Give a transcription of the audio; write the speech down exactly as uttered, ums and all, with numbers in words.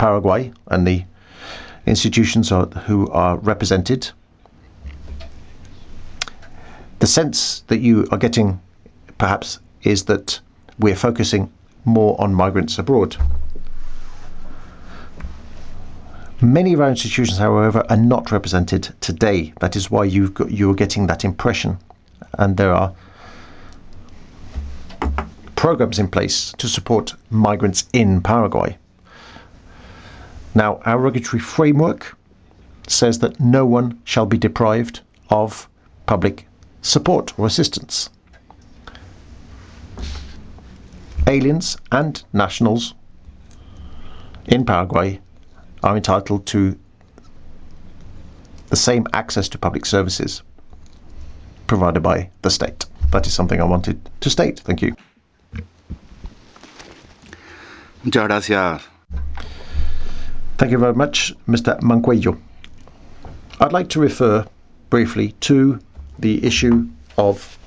Paraguay and the institutions are, who are represented. The sense that you are getting, perhaps, is that we're focusing more on migrants abroad. Many of our institutions, however, are not represented today. That is why you've got, you're getting that impression. And there are programs in place to support migrants in Paraguay. Now, our regulatory framework says that no one shall be deprived of public support or assistance. Aliens and nationals in Paraguay are entitled to the same access to public services provided by the state. That is something I wanted to state. Thank you. Muchas gracias. Thank you very much, Mister Mancuello. I'd like to refer briefly to the issue of